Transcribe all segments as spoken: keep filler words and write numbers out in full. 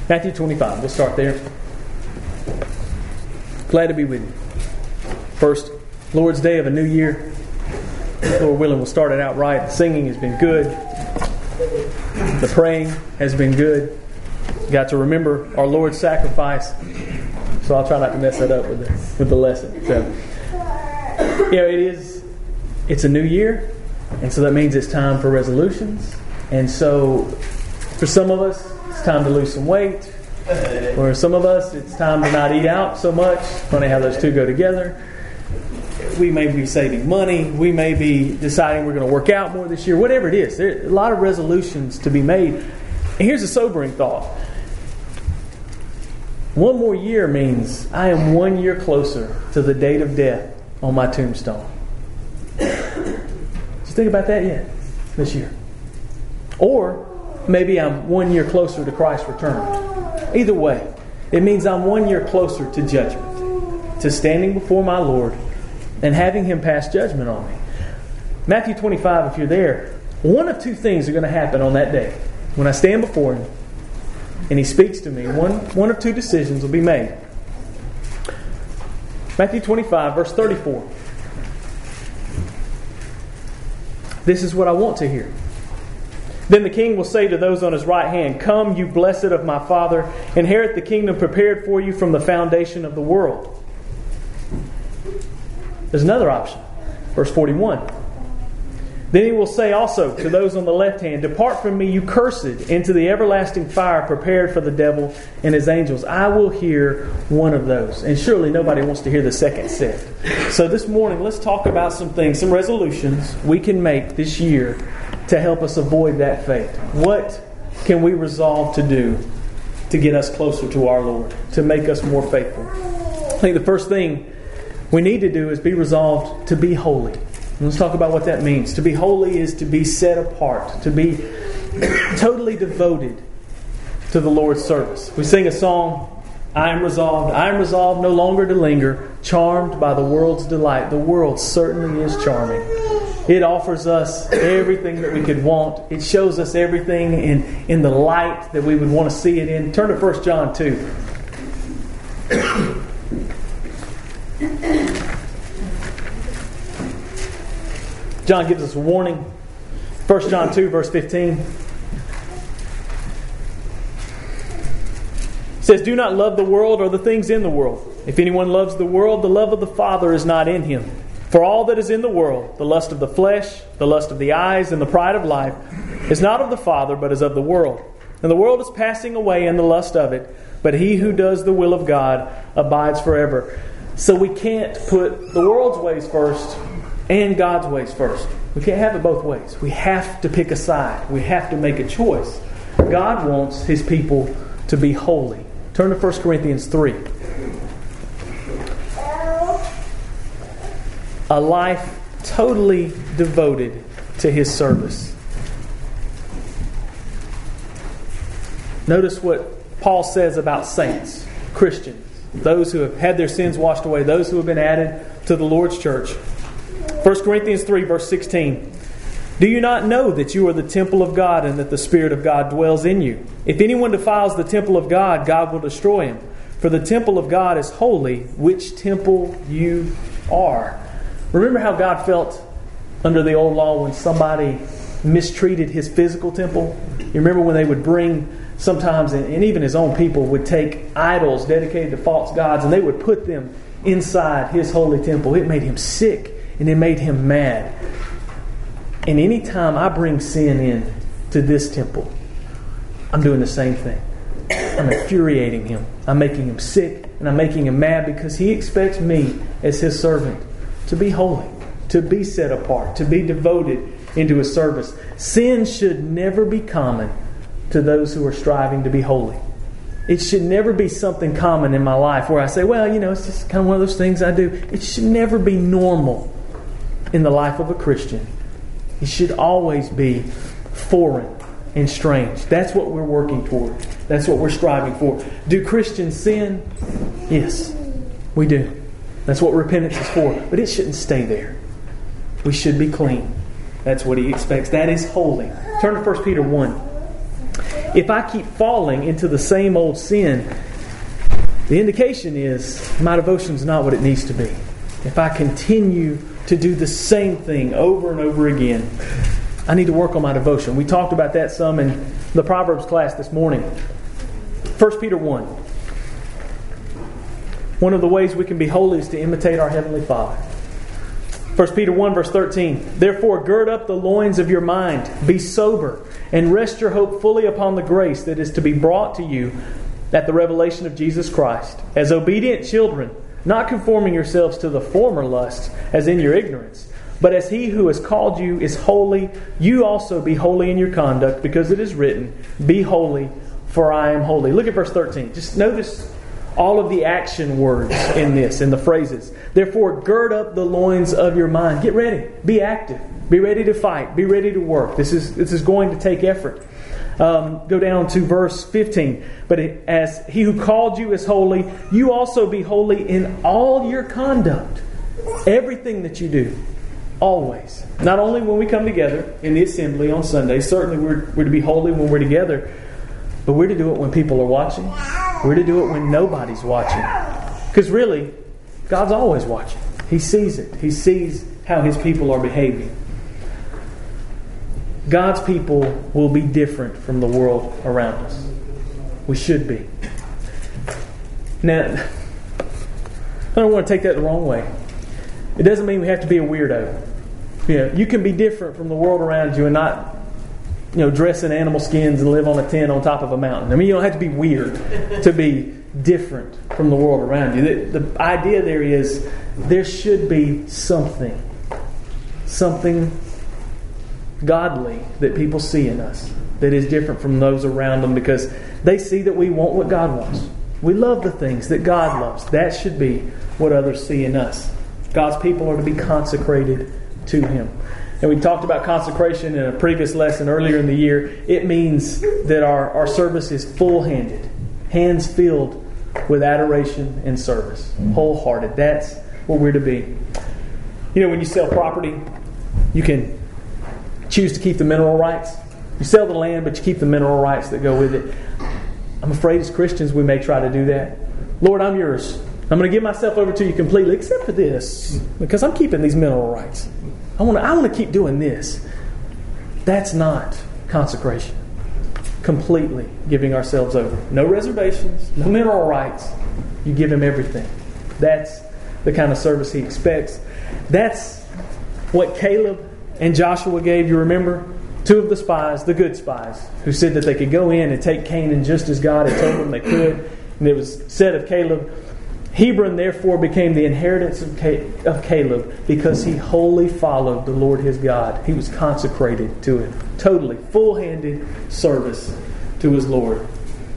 Matthew twenty-five. We'll start there. Glad to be with you. First Lord's Day of a new year. Lord willing, we'll start it out right. The singing has been good. The praying has been good. Got to remember our Lord's sacrifice. So I'll try not to mess that up with the, with the lesson. So, you know, it is, it's a new year. And so that means it's time for resolutions. And so for some of us, it's time to lose some weight. For some of us, it's time to not eat out so much. Funny how those two go together. We may be saving money. We may be deciding we're going to work out more this year. Whatever it is, there are a lot of resolutions to be made. And here's a sobering thought. One more year means I am one year closer to the date of death on my tombstone. Did you think about that yet this year? Or maybe I'm one year closer to Christ's return. Either way, it means I'm one year closer to judgment, to standing before my Lord and having Him pass judgment on me. Matthew twenty-five, if you're there, one of two things are going to happen on that day. When I stand before Him and He speaks to me, one, one of two decisions will be made. Matthew twenty-five, verse thirty-four. This is what I want to hear. Then the king will say to those on his right hand, "Come, you blessed of my Father, inherit the kingdom prepared for you from the foundation of the world." There's another option. Verse forty-one. Then he will say also to those on the left hand, "Depart from me, you cursed, into the everlasting fire prepared for the devil and his angels." I will hear one of those. And surely nobody wants to hear the second set. So this morning, let's talk about some things, some resolutions we can make this year to help us avoid that fate. What can we resolve to do to get us closer to our Lord, to make us more faithful? I think the first thing we need to do is be resolved to be holy. Let's talk about what that means. To be holy is to be set apart, to be totally devoted to the Lord's service. We sing a song, "I am resolved, I am resolved no longer to linger, charmed by the world's delight." The world certainly is charming. It offers us everything that we could want. It shows us everything in, in the light that we would want to see it in. Turn to First John two. John gives us a warning. First John two, verse fifteen. It says, "Do not love the world or the things in the world. If anyone loves the world, the love of the Father is not in him. For all that is in the world, the lust of the flesh, the lust of the eyes, and the pride of life, is not of the Father, but is of the world. And the world is passing away in the lust of it, but he who does the will of God abides forever." So we can't put the world's ways first and God's ways first. We can't have it both ways. We have to pick a side. We have to make a choice. God wants His people to be holy. Turn to First Corinthians three. A life totally devoted to His service. Notice what Paul says about saints, Christians, those who have had their sins washed away, those who have been added to the Lord's church. First Corinthians three, verse sixteen. "Do you not know that you are the temple of God and that the Spirit of God dwells in you? If anyone defiles the temple of God, God will destroy him. For the temple of God is holy, which temple you are." Remember how God felt under the old law when somebody mistreated His physical temple? You remember when they would bring, sometimes, and even His own people would take idols dedicated to false gods and they would put them inside His holy temple. It made Him sick and it made Him mad. And any time I bring sin in to this temple, I'm doing the same thing. I'm infuriating Him. I'm making Him sick and I'm making Him mad because He expects me as His servant to be holy, to be set apart, to be devoted into His service. Sin should never be common to those who are striving to be holy. It should never be something common in my life where I say, well, you know, it's just kind of one of those things I do. It should never be normal in the life of a Christian. It should always be foreign and strange. That's what we're working toward. That's what we're striving for. Do Christians sin? Yes, we do. That's what repentance is for. But it shouldn't stay there. We should be clean. That's what He expects. That is holy. Turn to First Peter one. If I keep falling into the same old sin, the indication is my devotion is not what it needs to be. If I continue to do the same thing over and over again, I need to work on my devotion. We talked about that some in the Proverbs class this morning. First Peter one. One of the ways we can be holy is to imitate our Heavenly Father. First Peter one verse thirteen. Therefore gird up the loins of your mind, be sober, and rest your hope fully upon the grace that is to be brought to you at the revelation of Jesus Christ. As obedient children, not conforming yourselves to the former lusts, as in your ignorance, but as He who has called you is holy, you also be holy in your conduct, because it is written, be holy, for I am holy. Look at verse thirteen. Just notice all of the action words in this, in the phrases. Therefore, gird up the loins of your mind. Get ready. Be active. Be ready to fight. Be ready to work. This is this is going to take effort. Um, go down to verse fifteen. But it, as He who called you is holy, you also be holy in all your conduct. Everything that you do. Always. Not only when we come together in the assembly on Sunday. Certainly we're, we're to be holy when we're together. But we're to do it when people are watching. We're to do it when nobody's watching. Because really, God's always watching. He sees it. He sees how His people are behaving. God's people will be different from the world around us. We should be. Now, I don't want to take that the wrong way. It doesn't mean we have to be a weirdo. You know, you can be different from the world around you and not, you know, dress in animal skins and live on a tent on top of a mountain. I mean, you don't have to be weird to be different from the world around you. The, the idea there is there should be something, something godly that people see in us that is different from those around them, because they see that we want what God wants. We love the things that God loves. That should be what others see in us. God's people are to be consecrated to Him. And we talked about consecration in a previous lesson earlier in the year. It means that our, our service is full-handed, hands filled with adoration and service, wholehearted. That's what we're to be. You know, when you sell property, you can choose to keep the mineral rights. You sell the land, but you keep the mineral rights that go with it. I'm afraid as Christians we may try to do that. Lord, I'm yours. I'm going to give myself over to you completely, except for this, because I'm keeping these mineral rights. I want to, I want to keep doing this. That's not consecration. Completely giving ourselves over. No reservations, no mineral rights. You give Him everything. That's the kind of service He expects. That's what Caleb and Joshua gave. You remember? Two of the spies, the good spies, who said that they could go in and take Canaan just as God had told them they could. And it was said of Caleb, Hebron therefore became the inheritance of Caleb because he wholly followed the Lord his God. He was consecrated to Him. Totally, full-handed service to his Lord.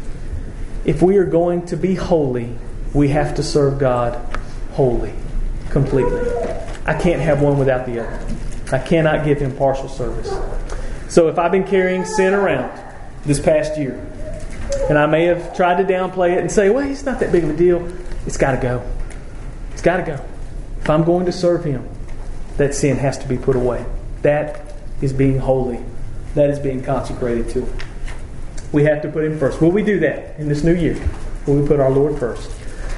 If we are going to be holy, we have to serve God wholly, completely. I can't have one without the other. I cannot give Him partial service. So if I've been carrying sin around this past year, and I may have tried to downplay it and say, well, it's not that big of a deal, it's got to go. It's got to go. If I'm going to serve Him, that sin has to be put away. That is being holy. That is being consecrated to Him. We have to put Him first. Will we do that in this new year? Will we put our Lord first?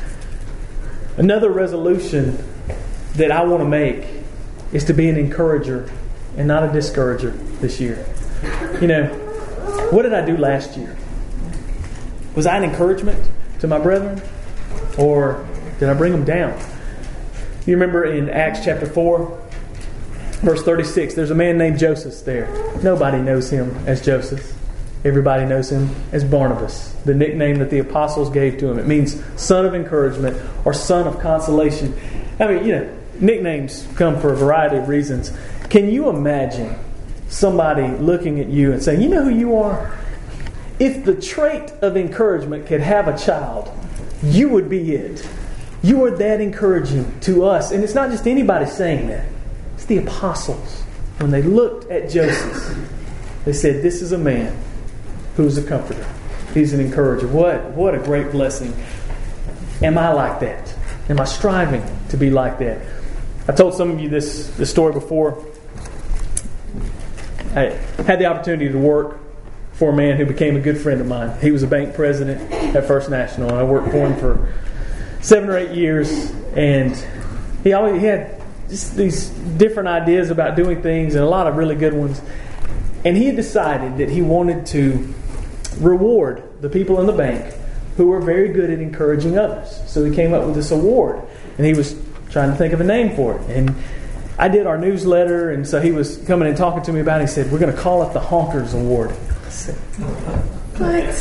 Another resolution that I want to make is to be an encourager and not a discourager this year. You know, what did I do last year? Was I an encouragement to my brethren? Or did I bring them down? You remember in Acts chapter four, verse thirty-six, there's a man named Joseph there. Nobody knows him as Joseph. Everybody knows him as Barnabas, the nickname that the apostles gave to him. It means son of encouragement or son of consolation. I mean, you know, nicknames come for a variety of reasons. Can you imagine somebody looking at you and saying, you know who you are? If the trait of encouragement could have a child, you would be it. You are that encouraging to us. And it's not just anybody saying that. It's the apostles. When they looked at Joseph, they said, this is a man who's a comforter. He's an encourager. What, what a great blessing. Am I like that? Am I striving to be like that? I told some of you this, this story before. I had the opportunity to work for a man who became a good friend of mine. He was a bank president at First National, and I worked for him for seven or eight years. And he always he had just these different ideas about doing things, and a lot of really good ones. And he had decided that he wanted to reward the people in the bank who were very good at encouraging others. So he came up with this award, and he was trying to think of a name for it. And I did our newsletter, and so he was coming and talking to me about it. He said, "We're going to call it the Honkers Award." I said, "What?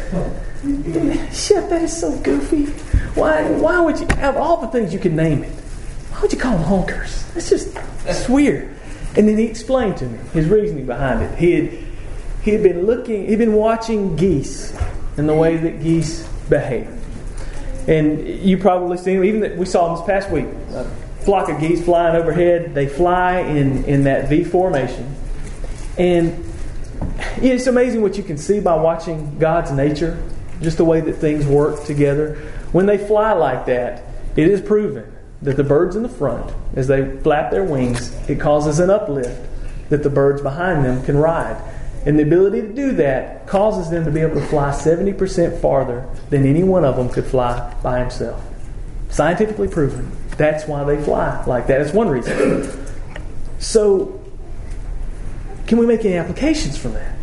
Chef, that is so goofy. Why Why would you, have all the things you could name it, why would you call them honkers? It's just, it's weird." And then he explained to me his reasoning behind it. He had, he had been looking, he'd been watching geese and the way that geese behave. And you probably seen them, even that we saw them this past week. A flock of geese flying overhead. They fly in, in that V formation. And yeah, it's amazing what you can see by watching God's nature, just the way that things work together. When they fly like that, it is proven that the birds in the front, as they flap their wings, it causes an uplift that the birds behind them can ride. And the ability to do that causes them to be able to fly seventy percent farther than any one of them could fly by himself. Scientifically proven. That's why they fly like that. That's one reason. So, can we make any applications from that?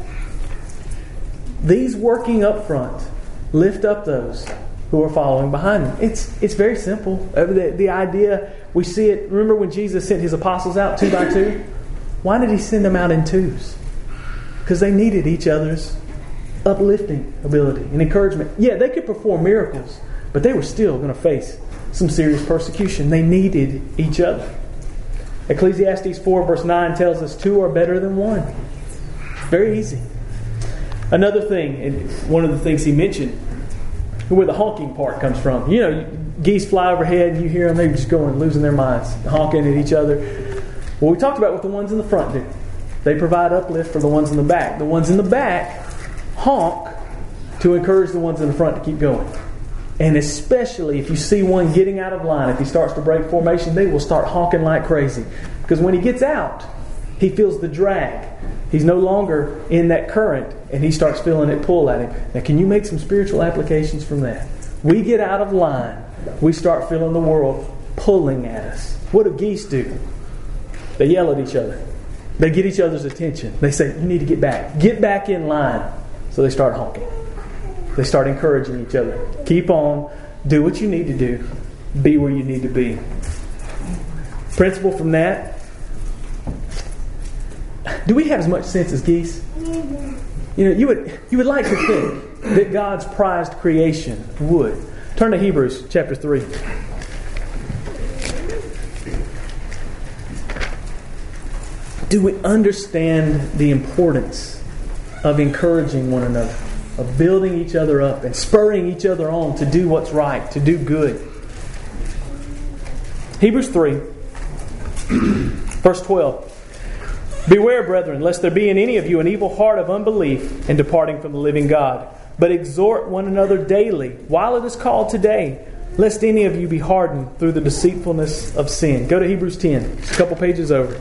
These working up front lift up those who are following behind them. It's it's very simple. The, the idea, we see it. Remember when Jesus sent his apostles out two by two? Why did he send them out in twos? Because they needed each other's uplifting ability and encouragement. Yeah, they could perform miracles, but they were still going to face some serious persecution. They needed each other. Ecclesiastes four verse nine tells us two are better than one. Very easy. Another thing, and one of the things he mentioned, where the honking part comes from. You know, geese fly overhead and you hear them, they're just going, losing their minds, honking at each other. Well, we talked about what the ones in the front do. They provide uplift for the ones in the back. The ones in the back honk to encourage the ones in the front to keep going. And especially if you see one getting out of line, if he starts to break formation, they will start honking like crazy. Because when he gets out, he feels the drag. He's no longer in that current, and he starts feeling it pull at him. Now, can you make some spiritual applications from that? We get out of line. We start feeling the world pulling at us. What do geese do? They yell at each other. They get each other's attention. They say, "You need to get back. Get back in line." So they start honking. They start encouraging each other. Keep on. Do what you need to do. Be where you need to be. Principle from that. Do we have as much sense as geese? You know, you would you would like to think that God's prized creation would. Turn to Hebrews chapter three. Do we understand the importance of encouraging one another, of building each other up and spurring each other on to do what's right, to do good? Hebrews three, verse twelve. Beware, brethren, lest there be in any of you an evil heart of unbelief in departing from the living God. But exhort one another daily, while it is called today, lest any of you be hardened through the deceitfulness of sin. Go to Hebrews ten. It's a couple pages over.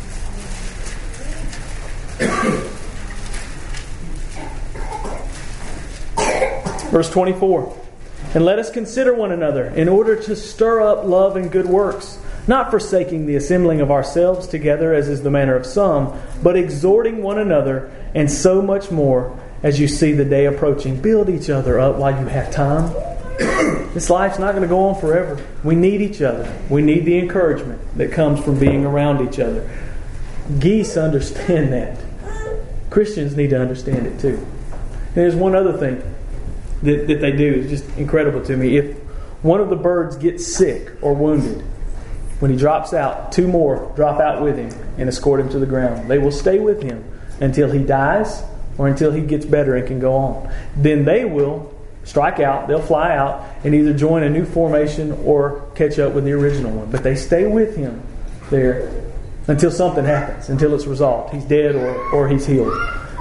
Verse twenty-four. And let us consider one another in order to stir up love and good works, not forsaking the assembling of ourselves together as is the manner of some, but exhorting one another, and so much more as you see the day approaching. Build each other up while you have time. This life's not going to go on forever. We need each other. We need the encouragement that comes from being around each other. Geese understand that. Christians need to understand it too. And there's one other thing that, that they do. It's just incredible to me. If one of the birds gets sick or wounded, when he drops out, two more drop out with him and escort him to the ground. They will stay with him until he dies or until he gets better and can go on. Then they will strike out, they'll fly out and either join a new formation or catch up with the original one. But they stay with him there until something happens, until it's resolved. He's dead or, or he's healed.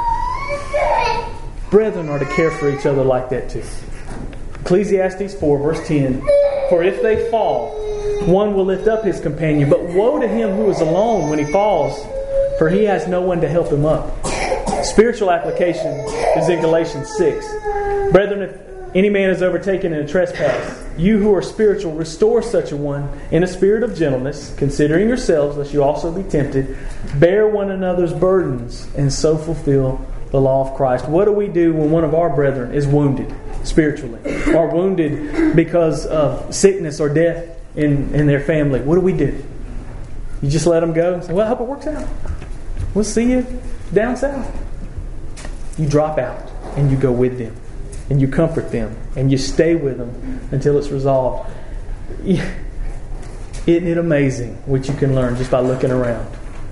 Brethren are to care for each other like that too. Ecclesiastes four verse ten. For if they fall, one will lift up his companion. But woe to him who is alone when he falls, for he has no one to help him up. Spiritual application is in Galatians six. Brethren, if any man is overtaken in a trespass, you who are spiritual, restore such a one in a spirit of gentleness, considering yourselves, lest you also be tempted. Bear one another's burdens, and so fulfill the law of Christ. What do we do when one of our brethren is wounded spiritually, or wounded because of sickness or death in, in their family? What do we do? You just let them go and say, well, I hope it works out. We'll see you down south. You drop out and you go with them. And you comfort them. And you stay with them until it's resolved. Isn't it amazing what you can learn just by looking around?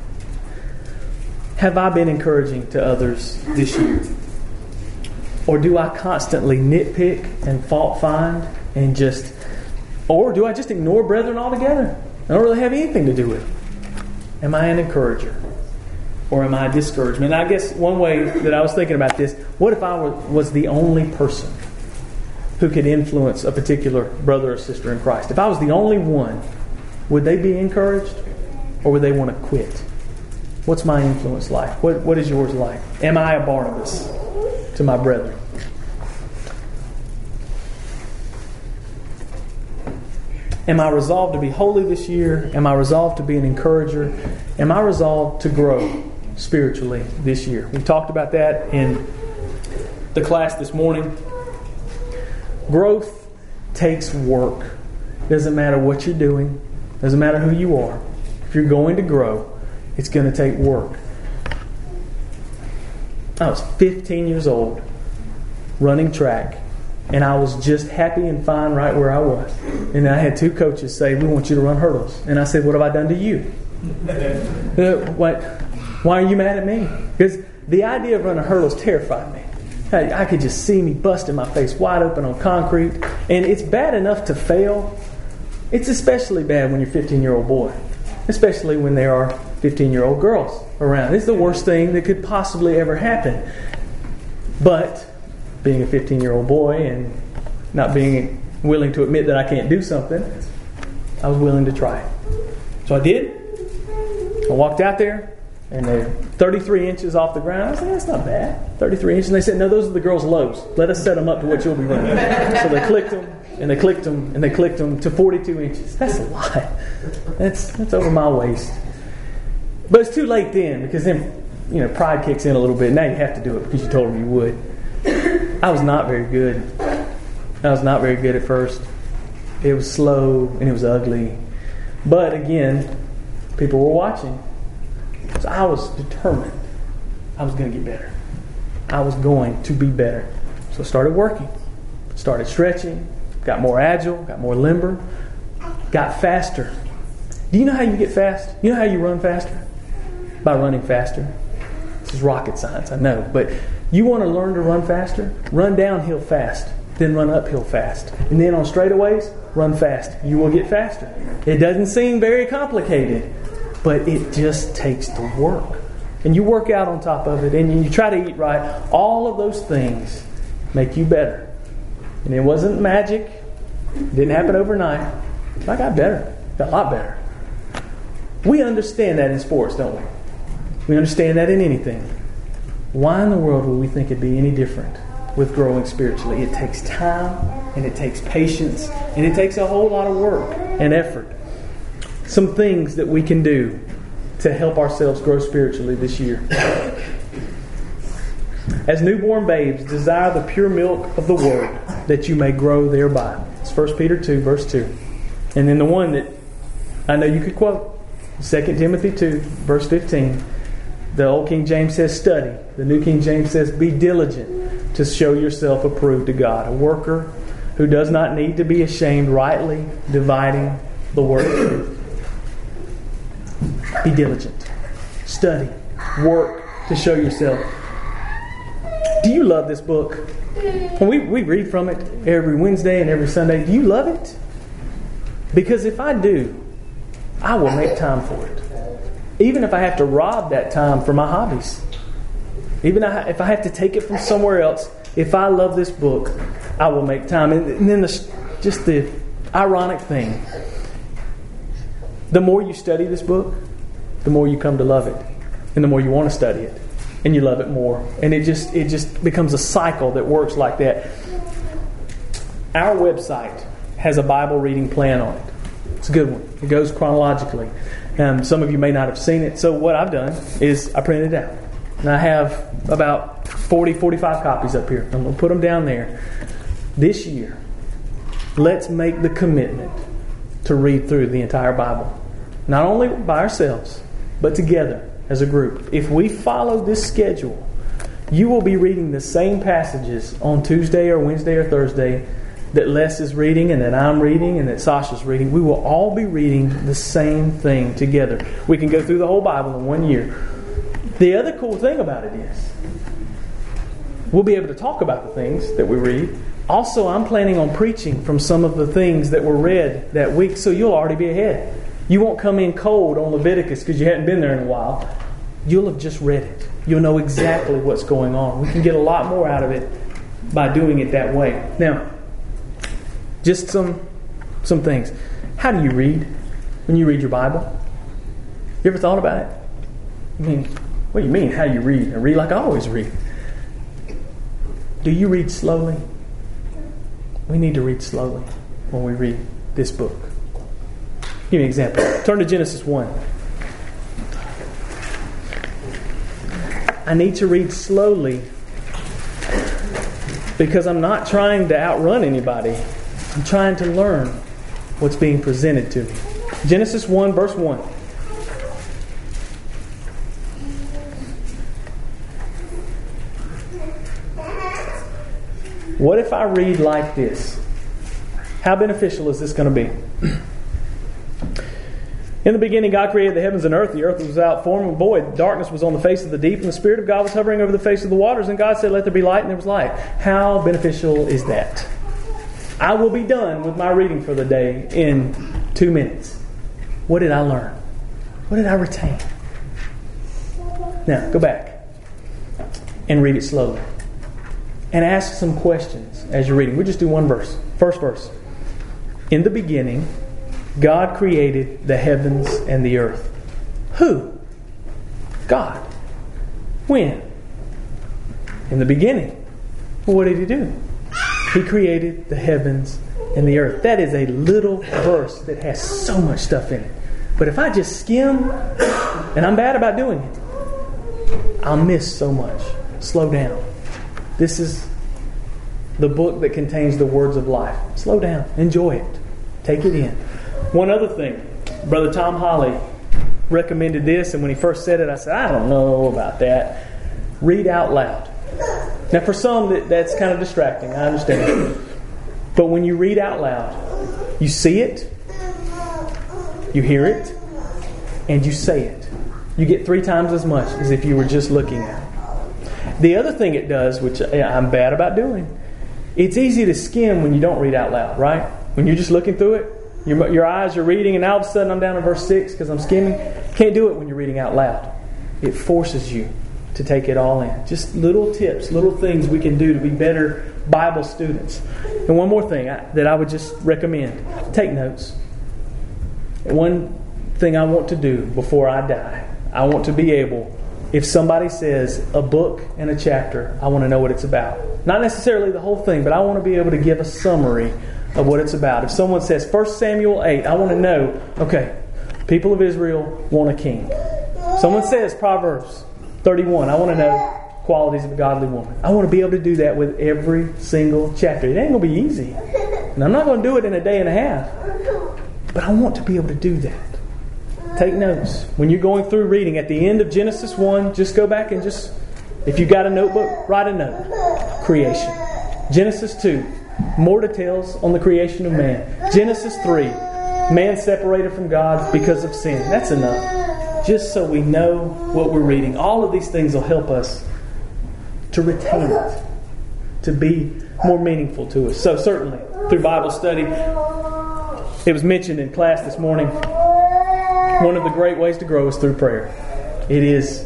Have I been encouraging to others this year? Or do I constantly nitpick and fault find and just... Or do I just ignore brethren altogether? I don't really have anything to do with them. Am I an encourager? Or am I a discouragement? And I guess one way that I was thinking about this, what if I was the only person who could influence a particular brother or sister in Christ? If I was the only one, would they be encouraged? Or would they want to quit? What's my influence like? What What is yours like? Am I a Barnabas to my brethren? Am I resolved to be holy this year? Am I resolved to be an encourager? Am I resolved to grow spiritually this year? We talked about that in the class this morning. Growth takes work. Doesn't matter what you're doing. Doesn't matter who you are. If you're going to grow, it's going to take work. I was fifteen years old, running track, and I was just happy and fine right where I was. And I had two coaches say, we want you to run hurdles. And I said, what have I done to you? uh, what, why are you mad at me? Because the idea of running hurdles terrified me. I, I could just see me busting my face wide open on concrete. And it's bad enough to fail. It's especially bad when you're a fifteen-year-old boy. Especially when there are fifteen-year-old girls around. It's the worst thing that could possibly ever happen. But being a fifteen-year-old boy and not being willing to admit that I can't do something, I was willing to try it. So I did. I walked out there, and they're thirty-three inches off the ground. I said, that's not bad. thirty-three inches. And they said, no, those are the girls' lows. Let us set them up to what you'll be running. So they clicked them, and they clicked them, and they clicked them to forty-two inches. That's a lot. That's, that's over my waist. But it's too late then, because then, you know, pride kicks in a little bit. Now you have to do it because you told them you would. I was not very good. I was not very good at first. It was slow and it was ugly. But again, people were watching. So I was determined I was going to get better. I was going to be better. So I started working. Started stretching. Got more agile. Got more limber. Got faster. Do you know how you get fast? You know how you run faster? By running faster. This is rocket science, I know. But you want to learn to run faster? Run downhill fast. Then run uphill fast. And then on straightaways, run fast. You will get faster. It doesn't seem very complicated, but it just takes the work. And you work out on top of it, and you try to eat right. All of those things make you better. And it wasn't magic. It didn't happen overnight. I got better. Got a lot better. We understand that in sports, don't we? We understand that in anything. Why in the world would we think it'd be any different with growing spiritually? It takes time, and it takes patience, and it takes a whole lot of work and effort. Some things that we can do to help ourselves grow spiritually this year. As newborn babes, desire the pure milk of the Word, that you may grow thereby. It's First Peter two, verse two. And then the one that I know you could quote, Second Timothy two, verse fifteen. The Old King James says study. The New King James says be diligent to show yourself approved to God. A worker who does not need to be ashamed, rightly dividing the word of truth. Be diligent. Study. Work to show yourself. Do you love this book? When we, we read from it every Wednesday and every Sunday, do you love it? Because if I do, I will make time for it. Even if I have to rob that time for my hobbies. Even if I have to take it from somewhere else, if I love this book, I will make time. And then the, just the ironic thing, the more you study this book, the more you come to love it. And the more you want to study it. and you love it more. And it just it just becomes a cycle that works like that. Our website has a Bible reading plan on it. It's a good one. It goes chronologically. Um, some of you may not have seen it. So what I've done is I printed it out. And I have about forty, forty-five copies up here. I'm going to put them down there. This year, let's make the commitment to read through the entire Bible. Not only by ourselves, but together as a group. If we follow this schedule, you will be reading the same passages on Tuesday or Wednesday or Thursday that Les is reading and that I'm reading and that Sasha's reading. We will all be reading the same thing together. We can go through the whole Bible in one year. The other cool thing about it is we'll be able to talk about the things that we read. Also, I'm planning on preaching from some of the things that were read that week, so you'll already be ahead. You won't come in cold on Leviticus because you hadn't been there in a while. You'll have just read it. You'll know exactly what's going on. We can get a lot more out of it by doing it that way. Now, just some some things. How do you read when you read your Bible? You ever thought about it? I mean, what do you mean, how do you read? I read like I always read. Do you read slowly? We need to read slowly when we read this book. Give me an example. Turn to Genesis one. I need to read slowly because I'm not trying to outrun anybody. I'm trying to learn what's being presented to me. Genesis one, verse one. What if I read like this? How beneficial is this going to be? In the beginning, God created the heavens and earth. The earth was without form and void. Darkness was on the face of the deep, and the Spirit of God was hovering over the face of the waters. And God said, "Let there be light," and there was light. How beneficial is that? I will be done with my reading for the day in two minutes. What did I learn? What did I retain? Now, go back and read it slowly. And ask some questions as you're reading. We'll just do one verse. First verse. In the beginning, God created the heavens and the earth. Who? God. When? In the beginning. Well, what did He do? He created the heavens and the earth. That is a little verse that has so much stuff in it. But if I just skim, and I'm bad about doing it, I'll miss so much. Slow down. This is the book that contains the words of life. Slow down. Enjoy it. Take it in. One other thing. Brother Tom Holly recommended this, and when he first said it, I said, I don't know about that. Read out loud. Now, for some, that, that's kind of distracting. I understand. But when you read out loud, you see it, you hear it, and you say it. You get three times as much as if you were just looking at it. The other thing it does, which I'm bad about doing, it's easy to skim when you don't read out loud, right? When you're just looking through it, your, your eyes are reading, and all of a sudden I'm down to verse six because I'm skimming. Can't do it when you're reading out loud. It forces you to take it all in. Just little tips, little things we can do to be better Bible students. And one more thing I, that I would just recommend. Take notes. One thing I want to do before I die, I want to be able, if somebody says a book and a chapter, I want to know what it's about. Not necessarily the whole thing, but I want to be able to give a summary of what it's about. If someone says First Samuel eight, I want to know, okay, people of Israel want a king. Someone says Proverbs thirty-one, I want to know qualities of a godly woman. I want to be able to do that with every single chapter. It ain't going to be easy. And I'm not going to do it in a day and a half. But I want to be able to do that. Take notes. When you're going through reading, at the end of Genesis one, just go back and just, if you've got a notebook, write a note. Creation. Genesis two, more details on the creation of man. Genesis three, man separated from God because of sin. That's enough. Just so we know what we're reading. All of these things will help us to retain it, to be more meaningful to us. So certainly, through Bible study, it was mentioned in class this morning, one of the great ways to grow is through prayer. It is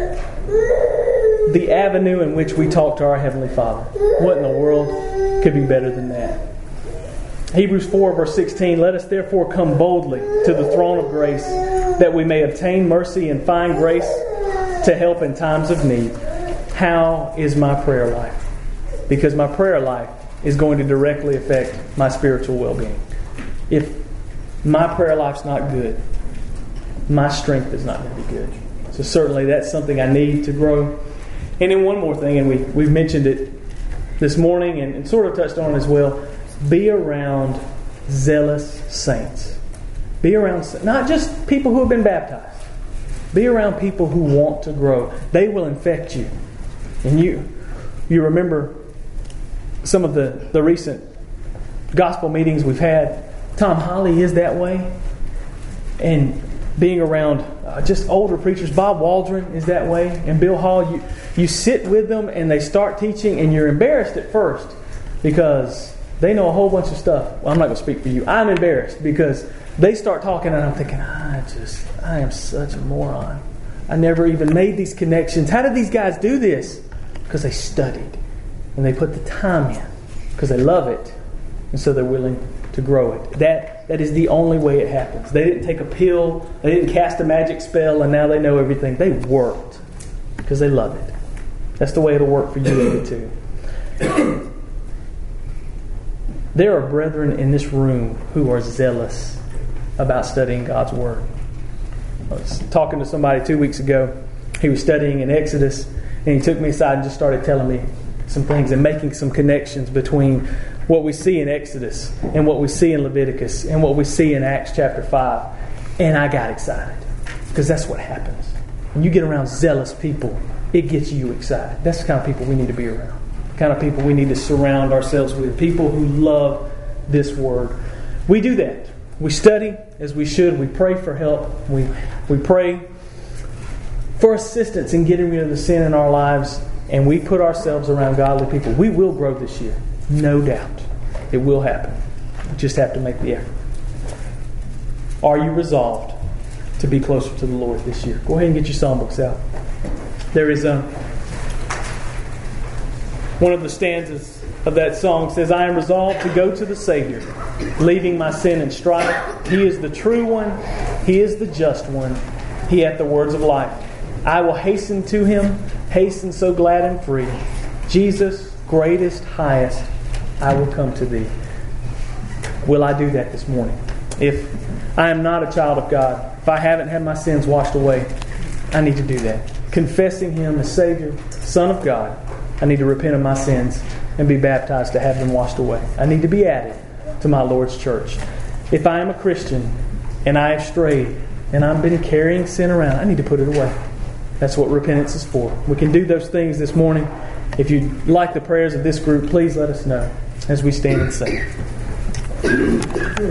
the avenue in which we talk to our Heavenly Father. What in the world could be better than that? Hebrews four verse sixteen, let us therefore come boldly to the throne of grace, that we may obtain mercy and find grace to help in times of need. How is my prayer life? Because my prayer life is going to directly affect my spiritual well-being. If my prayer life's not good, my strength is not going to be good. So certainly that's something I need to grow. And then one more thing, and we, we've mentioned it this morning and, and sort of touched on it as well. Be around zealous saints. Be around not just people who have been baptized. Be around people who want to grow. They will infect you. And you you remember some of the, the recent gospel meetings we've had. Tom Holly is that way. And being around uh, just older preachers. Bob Waldron is that way. And Bill Hall, you, you sit with them and they start teaching and you're embarrassed at first because they know a whole bunch of stuff. Well, I'm not going to speak for you. I'm embarrassed because they start talking and I'm thinking, I just, I am such a moron. I never even made these connections. How did these guys do this? Because they studied and they put the time in because they love it and so they're willing to grow it. That that is the only way it happens. They didn't take a pill, they didn't cast a magic spell and now they know everything. They worked because they love it. That's the way it'll work for you too. There are brethren in this room who are zealous about studying God's Word. I was talking to somebody two weeks ago. He was studying in Exodus, and he took me aside and just started telling me some things and making some connections between what we see in Exodus and what we see in Leviticus and what we see in Acts chapter five. And I got excited because that's what happens. When you get around zealous people, it gets you excited. That's the kind of people we need to be around. Kind of people we need to surround ourselves with. People who love this Word. We do that. We study as we should. We pray for help. We we pray for assistance in getting rid of the sin in our lives. And we put ourselves around godly people. We will grow this year. No doubt. It will happen. We just have to make the effort. Are you resolved to be closer to the Lord this year? Go ahead and get your songbooks out. There is a... One of the stanzas of that song says, I am resolved to go to the Savior, leaving my sin and strife. He is the true one. He is the just one. He hath the words of life. I will hasten to Him, hasten so glad and free. Jesus, greatest, highest, I will come to Thee. Will I do that this morning? If I am not a child of God, if I haven't had my sins washed away, I need to do that. Confessing Him as Savior, Son of God, I need to repent of my sins and be baptized to have them washed away. I need to be added to my Lord's church. If I am a Christian and I have strayed and I've been carrying sin around, I need to put it away. That's what repentance is for. We can do those things this morning. If you like the prayers of this group, please let us know as we stand and sing.